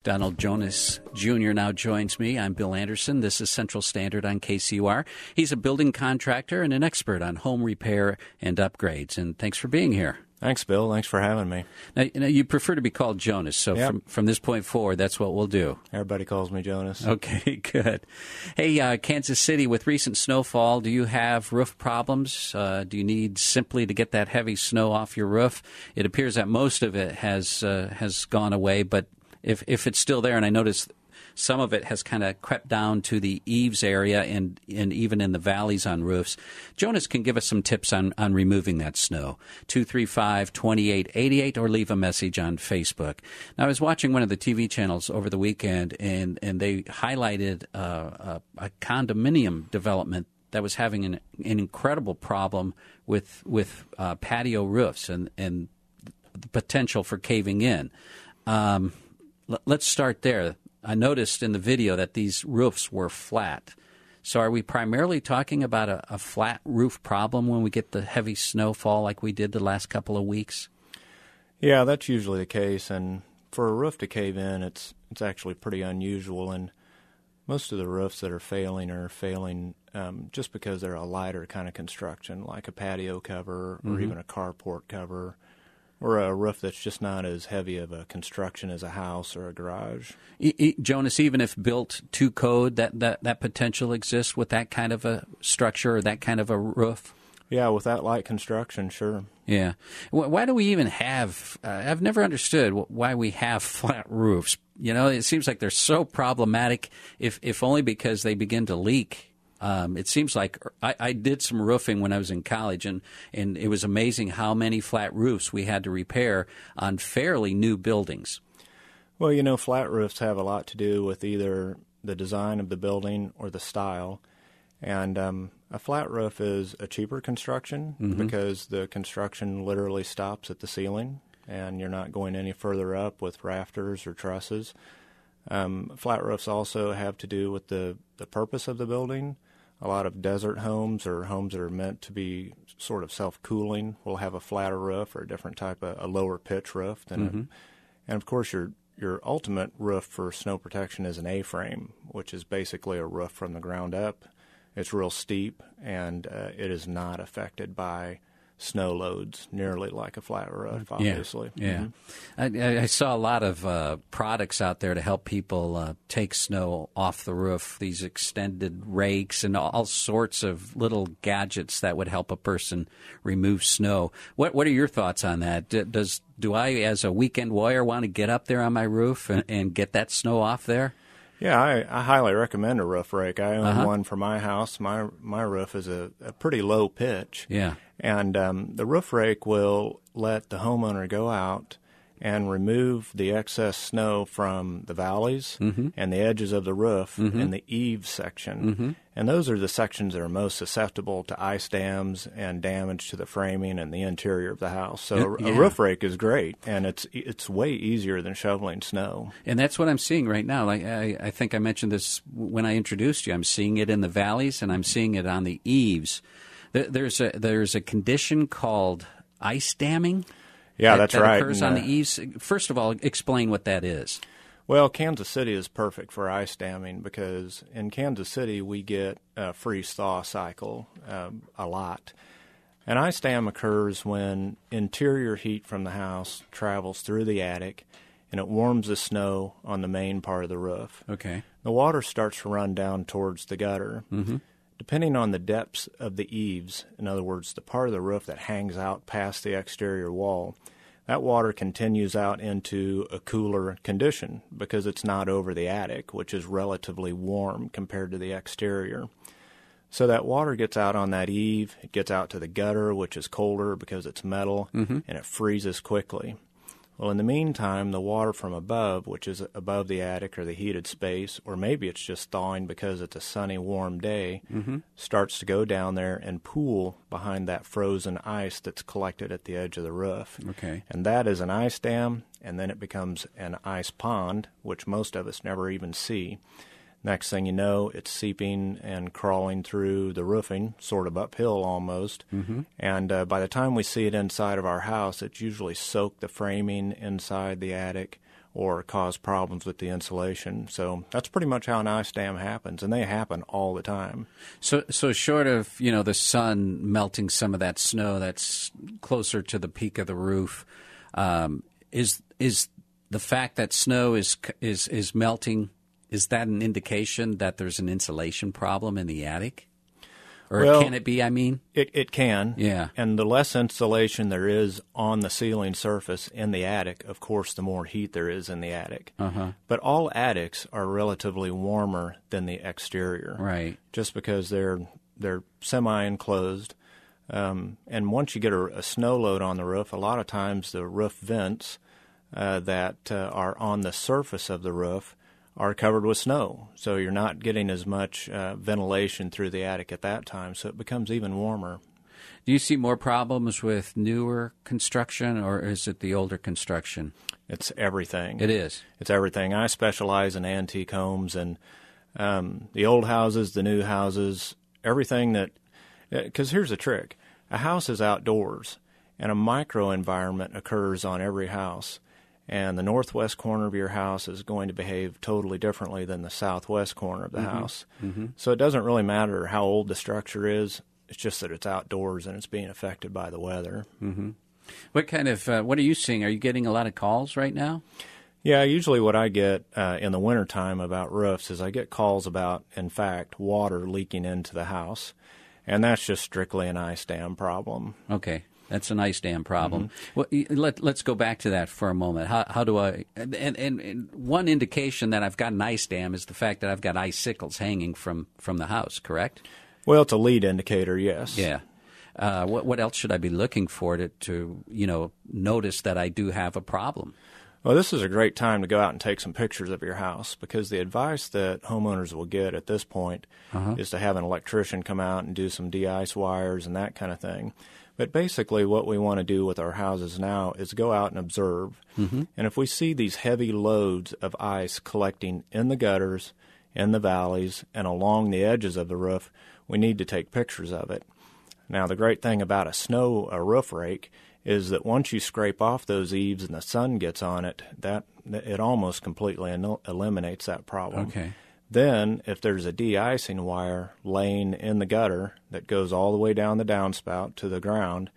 Donald Jonas Jr. now joins me. I'm Bill Anderson. This is Central Standard on KCUR. He's a building contractor and an expert on home repair and upgrades. And thanks for being here. Thanks, Bill. Thanks for having me. Now, you prefer to be called Jonas, so Yep. from this point forward, that's what we'll do. Everybody calls me Jonas. Okay, good. Hey, Kansas City, with recent snowfall, do you have roof problems? Do you need simply to get that heavy snow off your roof? It appears that most of it has gone away, but if it's still there, and I noticed some of it has kind of crept down to the eaves area and even in the valleys on roofs, Jonas can give us some tips on removing that snow. 235-2888 or leave a message on Facebook. Now, I was watching one of the TV channels over the weekend, and they highlighted a condominium development that was having an incredible problem with patio roofs and the potential for caving in. Let's start there. I noticed in the video that these roofs were flat. So are we primarily talking about a flat roof problem when we get the heavy snowfall like we did the last couple of weeks? Yeah, that's usually the case. And for a roof to cave in, it's actually pretty unusual. And most of the roofs that are failing just because they're a lighter kind of construction, like a patio cover or even a carport cover, or a roof that's just not as heavy of a construction as a house or a garage. Jonas, even if built to code, that potential exists with that kind of a structure or that kind of a roof? Yeah, with that light construction, sure. Yeah. Why do we even have, I've never understood why we have flat roofs. You know, it seems like they're so problematic, if only because they begin to leak. It seems like I did some roofing when I was in college, and it was amazing how many flat roofs we had to repair on fairly new buildings. Well, you know, flat roofs have a lot to do with either the design of the building or the style. And a flat roof is a cheaper construction because the construction literally stops at the ceiling, and you're not going any further up with rafters or trusses. Flat roofs also have to do with the purpose of the building. A lot of desert homes or homes that are meant to be sort of self-cooling will have a flatter roof or a different type of a lower pitch roof than and of course your ultimate roof for snow protection is an A-frame, which is basically a roof from the ground up. It's real steep, and it is not affected by snow loads nearly like a flat roof, obviously. Yeah. I saw a lot of products out there to help people take snow off the roof, these extended rakes and all sorts of little gadgets that would help a person remove snow. What are your thoughts on that? Do I, as a weekend warrior, want to get up there on my roof and get that snow off there? Yeah, I highly recommend a roof rake. I own one for my house. My roof is a pretty low pitch. Yeah. And the roof rake will let the homeowner go out and remove the excess snow from the valleys and the edges of the roof and the eaves section. And those are the sections that are most susceptible to ice dams and damage to the framing and the interior of the house. So a roof rake is great, and it's way easier than shoveling snow. And that's what I'm seeing right now. Like I think I mentioned this when I introduced you. I'm seeing it in the valleys, and I'm seeing it on the eaves. There's a condition called ice damming. Yeah, that's right. That occurs on the eaves. First of all, explain what that is. Well, Kansas City is perfect for ice damming because in Kansas City we get a freeze-thaw cycle a lot. An ice dam occurs when interior heat from the house travels through the attic and it warms the snow on the main part of the roof. Okay. The water starts to run down towards the gutter. Depending on the depths of the eaves, in other words, the part of the roof that hangs out past the exterior wall, that water continues out into a cooler condition because it's not over the attic, which is relatively warm compared to the exterior. So that water gets out on that eave, it gets out to the gutter, which is colder because it's metal, and it freezes quickly. Well, in the meantime, the water from above, which is above the attic or the heated space, or maybe it's just thawing because it's a sunny, warm day, starts to go down there and pool behind that frozen ice that's collected at the edge of the roof. Okay. And that is an ice dam, and then it becomes an ice pond, which most of us never even see. Next thing you know, it's seeping and crawling through the roofing, sort of uphill almost. And by the time we see it inside of our house, it's usually soaked the framing inside the attic or cause problems with the insulation. So that's pretty much how an ice dam happens, and they happen all the time. So short of, the sun melting some of that snow that's closer to the peak of the roof, is the fact that snow is melting, is that an indication that there's an insulation problem in the attic? Or can it be, I mean? It can. Yeah. And the less insulation there is on the ceiling surface in the attic, of course, the more heat there is in the attic. Uh-huh. But all attics are relatively warmer than the exterior. Right. Just because they're semi-enclosed. And once you get a snow load on the roof, a lot of times the roof vents that are on the surface of the roof are covered with snow, so you're not getting as much ventilation through the attic at that time, so it becomes even warmer. Do you see more problems with newer construction, or is it the older construction? It's everything. It is. It's everything. I specialize in antique homes, and the old houses, the new houses, everything that... Because here's the trick. A house is outdoors, and a microenvironment occurs on every house. And the northwest corner of your house is going to behave totally differently than the southwest corner of the house. Mm-hmm. So it doesn't really matter how old the structure is. It's just that it's outdoors and it's being affected by the weather. Mm-hmm. What kind of what are you seeing? Are you getting a lot of calls right now? Yeah, usually what I get in the wintertime about roofs is I get calls about, in fact, water leaking into the house. And that's just strictly an ice dam problem. Okay. That's an ice dam problem. Mm-hmm. Well, let's go back to that for a moment. How do I? And one indication that I've got an ice dam is the fact that I've got icicles hanging from the house. Correct? Well, it's a lead indicator. Yes. Yeah. What else should I be looking for to notice that I do have a problem? Well, this is a great time to go out and take some pictures of your house, because the advice that homeowners will get at this point is to have an electrician come out and do some de-ice wires and that kind of thing. But basically what we want to do with our houses now is go out and observe. Mm-hmm. And if we see these heavy loads of ice collecting in the gutters, in the valleys, and along the edges of the roof, we need to take pictures of it. Now, the great thing about a roof rake is that once you scrape off those eaves and the sun gets on it, that it almost completely eliminates that problem. Okay. Then, if there's a de-icing wire laying in the gutter that goes all the way down the downspout to the ground,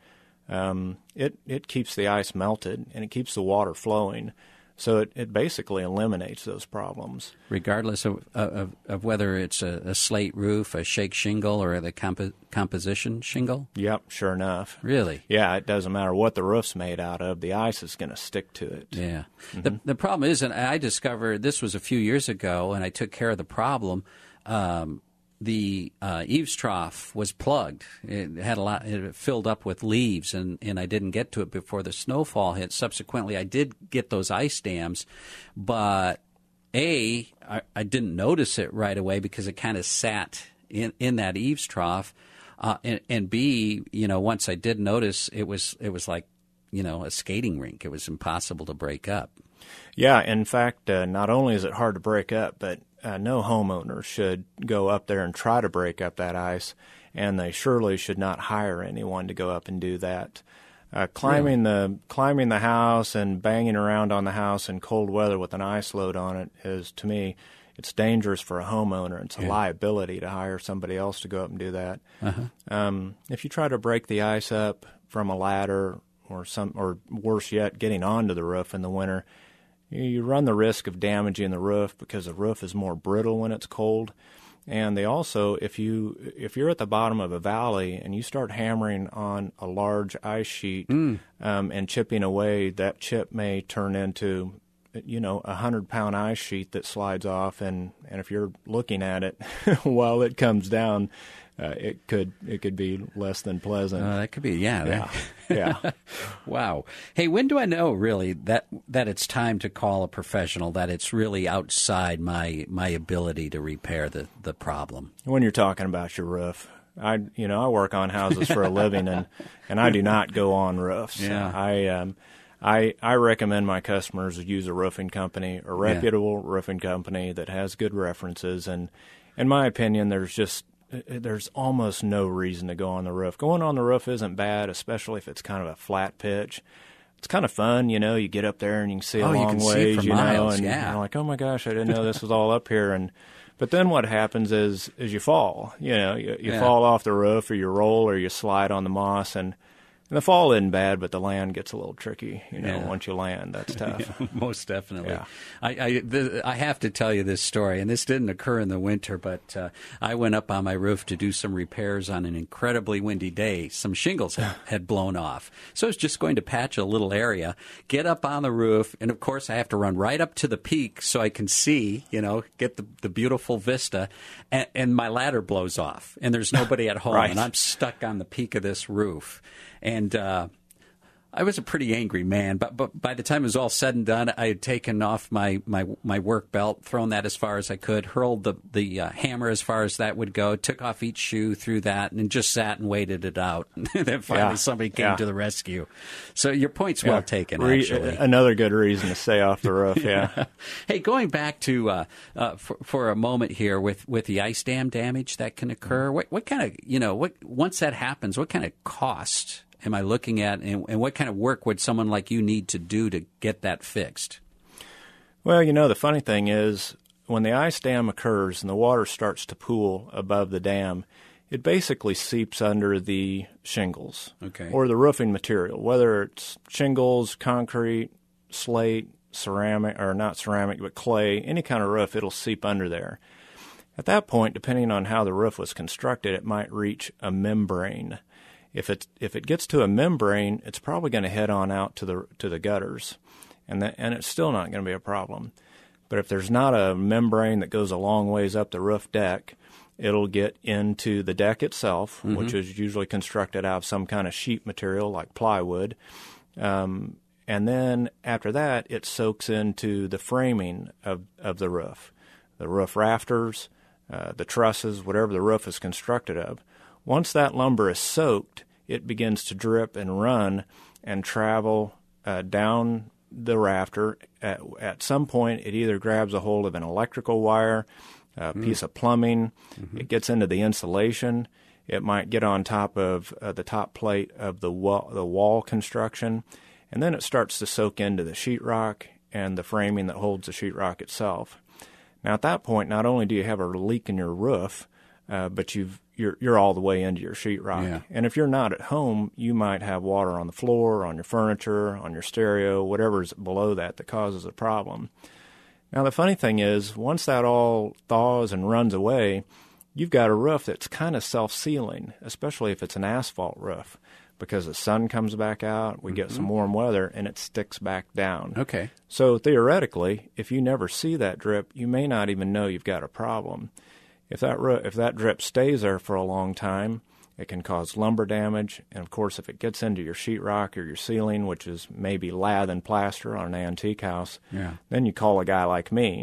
it keeps the ice melted and it keeps the water flowing. So it basically eliminates those problems. Regardless of whether it's a slate roof, a shake shingle, or the composition shingle? Yep, sure enough. Really? Yeah, it doesn't matter what the roof's made out of. The ice is going to stick to it. Yeah. Mm-hmm. The problem is, and I discovered this was a few years ago, and I took care of the problem, the eaves trough was plugged. It had it filled up with leaves, and I didn't get to it before the snowfall hit. Subsequently, I did get those ice dams, but I didn't notice it right away because it kind of sat in that eaves trough, and B, once I did notice, it was like a skating rink. It was impossible to break up. Yeah, in fact, not only is it hard to break up, but no homeowner should go up there and try to break up that ice, and they surely should not hire anyone to go up and do that. Climbing the house and banging around on the house in cold weather with an ice load on it is, to me, it's dangerous for a homeowner. It's a liability to hire somebody else to go up and do that. Uh-huh. If you try to break the ice up from a ladder or worse yet, getting onto the roof in the winter, you run the risk of damaging the roof because the roof is more brittle when it's cold. And they also, if you're at the bottom of a valley and you start hammering on a large ice sheet and chipping away, that chip may turn into, a 100-pound ice sheet that slides off. And if you're looking at it while it comes down, it could be less than pleasant. That could be, yeah. Wow. Hey, when do I know really that it's time to call a professional? That it's really outside my ability to repair the problem? When you're talking about your roof, I work on houses for a living, and I do not go on roofs. Yeah. I recommend my customers use a roofing company, a reputable roofing company that has good references. And in my opinion, there's almost no reason to go on the roof. Going on the roof isn't bad, especially if it's kind of a flat pitch. it's kind of fun, you know. You get up there and you can see a you long can see ways, for you miles, know, and yeah. you're like, oh my gosh, I didn't know this was all up here. But then what happens is you fall, you know, you fall off the roof, or you roll, or you slide on the moss, and the fall isn't bad, but the land gets a little tricky, you know. Once you land, that's tough. Yeah, most definitely. Yeah. I have to tell you this story, and this didn't occur in the winter, but I went up on my roof to do some repairs on an incredibly windy day. Some shingles had blown off. So I was just going to patch a little area, get up on the roof, and of course I have to run right up to the peak so I can see, you know, get the beautiful vista, and my ladder blows off, and there's nobody at home, Right. and I'm stuck on the peak of this roof. And I was a pretty angry man, but by the time it was all said and done, I had taken off my work belt, thrown that as far as I could, hurled the hammer as far as that would go, took off each shoe through that, and just sat and waited it out. And then finally somebody came to the rescue. So your point's well taken, actually. Another good reason to stay off the roof, yeah. Hey, going back to for a moment here with the ice dam damage that can occur, what kind of, you know, once that happens, what kind of cost am I looking at, and what kind of work would someone like you need to do to get that fixed? Well, you know, the funny thing is, when the ice dam occurs and the water starts to pool above the dam, it basically seeps under the shingles or the roofing material, whether it's shingles, concrete, slate, ceramic, or not ceramic, but clay, any kind of roof, it'll seep under there. At that point, depending on how the roof was constructed, it might reach a membrane. If it gets to a membrane, it's probably going to head on out to the gutters, and it's still not going to be a problem. But if there's not a membrane that goes a long ways up the roof deck, it'll get into the deck itself, which is usually constructed out of some kind of sheet material like plywood. And then after that, it soaks into the framing of the roof rafters, the trusses, whatever the roof is constructed of. Once that lumber is soaked, it begins to drip and run and travel down the rafter. At some point, it either grabs a hold of an electrical wire, a piece of plumbing, it gets into the insulation, it might get on top of the top plate of the wall construction, and then it starts to soak into the sheetrock and the framing that holds the sheetrock itself. Now, at that point, not only do you have a leak in your roof, but you're all the way into your sheetrock. Yeah. And if you're not at home, you might have water on the floor, on your furniture, on your stereo, whatever's below that causes a problem. Now, the funny thing is, once that all thaws and runs away, you've got a roof that's kind of self-sealing, especially if it's an asphalt roof, because the sun comes back out, we get some warm weather, and it sticks back down. Okay. So theoretically, if you never see that drip, you may not even know you've got a problem. If that drip stays there for a long time, it can cause lumber damage. And, of course, if it gets into your sheetrock or your ceiling, which is maybe lath and plaster on an antique house, then you call a guy like me.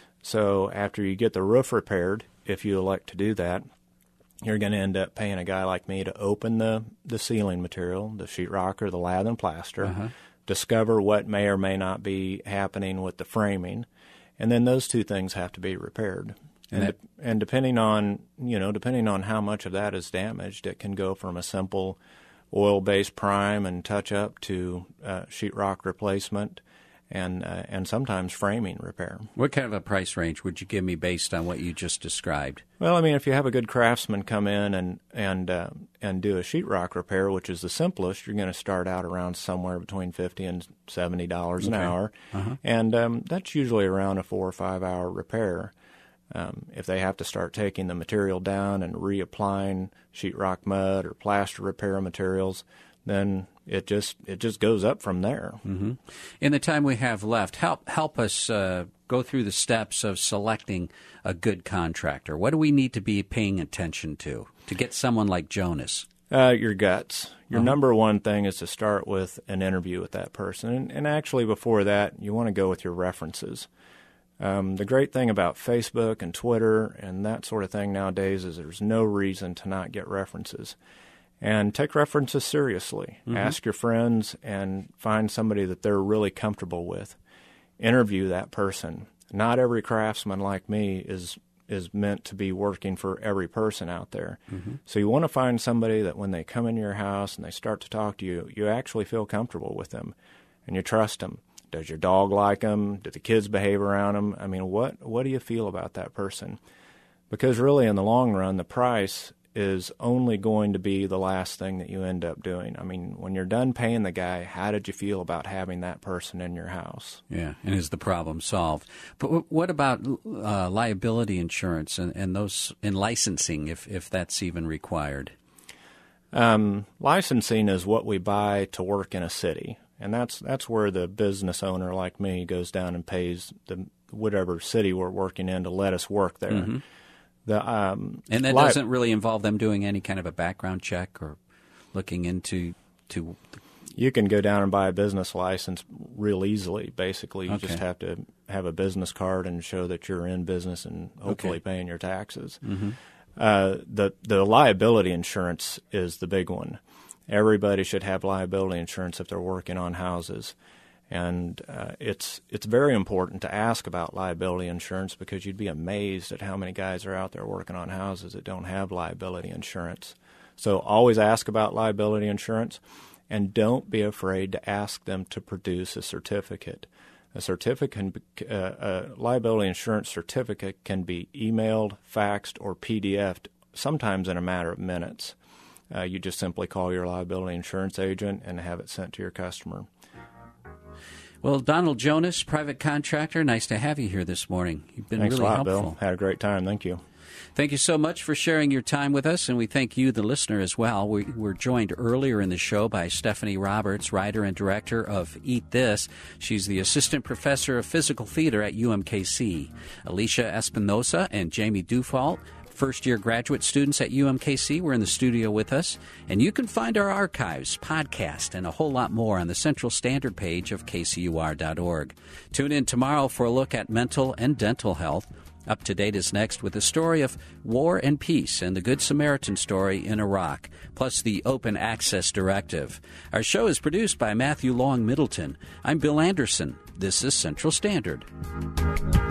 So after you get the roof repaired, if you elect to do that, you're going to end up paying a guy like me to open the ceiling material, the sheetrock or the lath and plaster, discover what may or may not be happening with the framing, and then those two things have to be repaired. And depending on how much of that is damaged, it can go from a simple oil-based prime and touch-up to sheetrock replacement and sometimes framing repair. What kind of a price range would you give me based on what you just described? Well, I mean, if you have a good craftsman come in and do a sheetrock repair, which is the simplest, you're going to start out around somewhere between $50 and $70 an hour, and that's usually around a 4 or 5 hour repair. If they have to start taking the material down and reapplying sheetrock mud or plaster repair materials, then it just goes up from there. Mm-hmm. In the time we have left, help us go through the steps of selecting a good contractor. What do we need to be paying attention to get someone like Jonas? Your guts. Your number one thing is to start with an interview with that person. And actually before that, you want to go with your references. The great thing about Facebook and Twitter and that sort of thing nowadays is there's no reason to not get references. And take references seriously. Mm-hmm. Ask your friends and find somebody that they're really comfortable with. Interview that person. Not every craftsman like me is meant to be working for every person out there. Mm-hmm. So you want to find somebody that when they come into your house and they start to talk to you, you actually feel comfortable with them. and you trust them. Does your dog like them? Do the kids behave around them? I mean, what do you feel about that person? Because really, in the long run, the price is only going to be the last thing that you end up doing. I mean, when you're done paying the guy, how did you feel about having that person in your house? Yeah, and is the problem solved? But what about liability insurance and those in licensing, if that's even required? Licensing is what we buy to work in a city, and that's where the business owner like me goes down and pays whatever city we're working in to let us work there. Mm-hmm. And that doesn't really involve them doing any kind of a background check or looking into. You can go down and buy a business license real easily. Basically, you just have to have a business card and show that you're in business and hopefully paying your taxes. Mm-hmm. The liability insurance is the big one. Everybody should have liability insurance if they're working on houses. And it's very important to ask about liability insurance because you'd be amazed at how many guys are out there working on houses that don't have liability insurance. So always ask about liability insurance, and don't be afraid to ask them to produce a certificate. A liability insurance certificate can be emailed, faxed, or PDF'd, sometimes in a matter of minutes. You just simply call your liability insurance agent and have it sent to your customer. Well, Donald Jonas, private contractor, nice to have you here this morning. You've been Thanks really a lot, helpful. Bill. Had a great time. Thank you. Thank you so much for sharing your time with us, and we thank you, the listener, as well. We were joined earlier in the show by Stephanie Roberts, writer and director of Eat This. She's the assistant professor of physical theater at UMKC. Alicia Espinosa and Jamie Dufault, first-year graduate students at UMKC, were in the studio with us. And you can find our archives, podcast, and a whole lot more on the Central Standard page of kcur.org. Tune in tomorrow for a look at mental and dental health. Up to Date is next with the story of war and peace and the Good Samaritan story in Iraq, plus the Open Access Directive. Our show is produced by Matthew Long Middleton. I'm Bill Anderson. This is Central Standard.